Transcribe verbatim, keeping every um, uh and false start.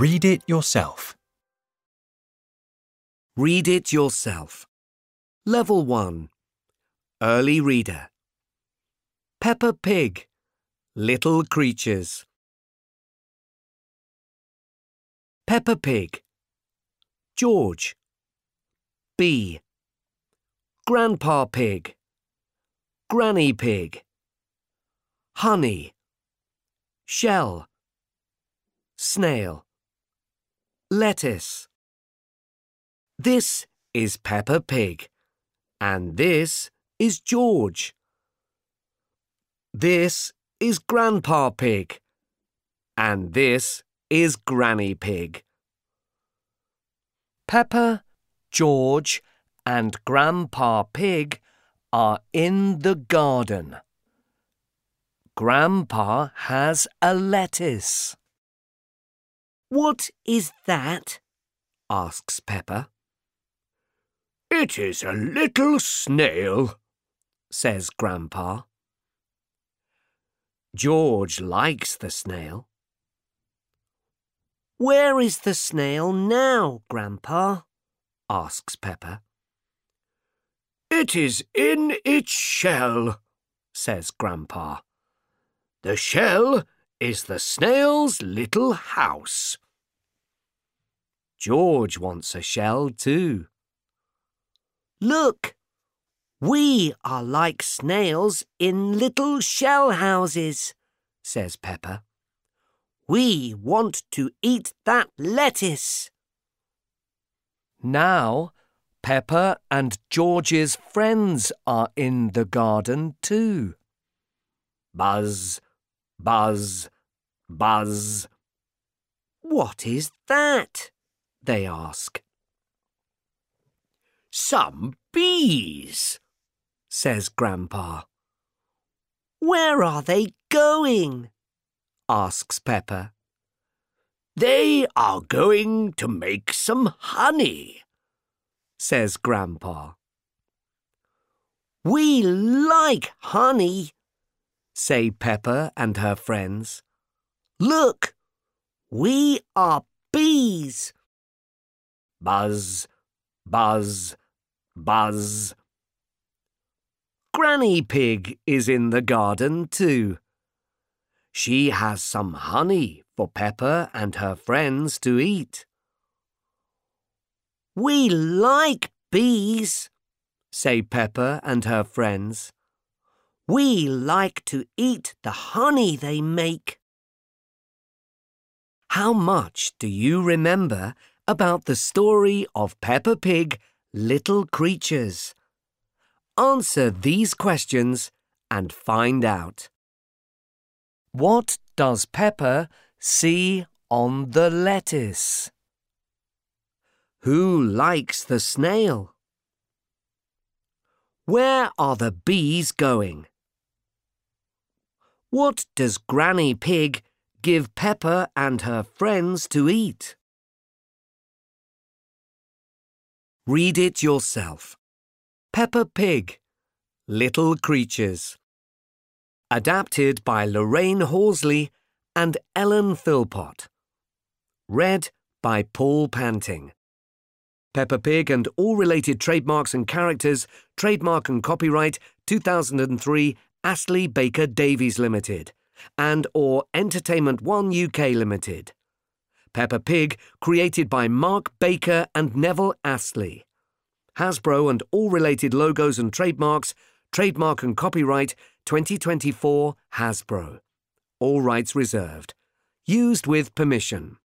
Read it yourself. Read it yourself. Level one. Early Reader. Peppa Pig. Little Creatures. Peppa Pig. George. B. Grandpa Pig. Granny Pig. Honey. Shell. Snail. Lettuce. This is Peppa Pig, and this is George. This is Grandpa Pig, and this is Granny Pig. Peppa, George, and Grandpa Pig are in the garden. Grandpa has a lettuce. "What is that?" asks Peppa. "It is a little snail," says Grandpa. George likes the snail. "Where is the snail now, Grandpa?" asks Peppa. "It is in its shell," says Grandpa. "The shell is the snail's little house." George wants a shell too. "Look, we are like snails in little shell houses," says Peppa. "We want to eat that lettuce." Now, Peppa and George's friends are in the garden too. Buzz, buzz, buzz. "What is that?" they ask. "Some bees," says Grandpa. "Where are they going?" asks Peppa. "They are going to make some honey," says Grandpa. "We like honey," say Peppa and her friends. "Look, we are bees." Buzz, buzz, buzz. Granny Pig is in the garden too. She has some honey for Peppa and her friends to eat. "We like bees," say Peppa and her friends. "We like to eat the honey they make." How much do you remember about the story of Peppa Pig, Little Creatures? Answer these questions and find out. What does Peppa see on the lettuce? Who likes the snail? Where are the bees going? What does Granny Pig give Peppa and her friends to eat? Read it yourself. Peppa Pig, Little Creatures. Adapted by Lorraine Horsley and Ellen Philpott. Read by Paul Panting. Peppa Pig and all related trademarks and characters, trademark and copyright two thousand three Astley Baker Davies Limited and or Entertainment One U K Limited. Peppa Pig created by Mark Baker and Neville Astley. Hasbro and all related logos and trademarks, trademark and copyright twenty twenty-four Hasbro. All rights reserved. Used with permission.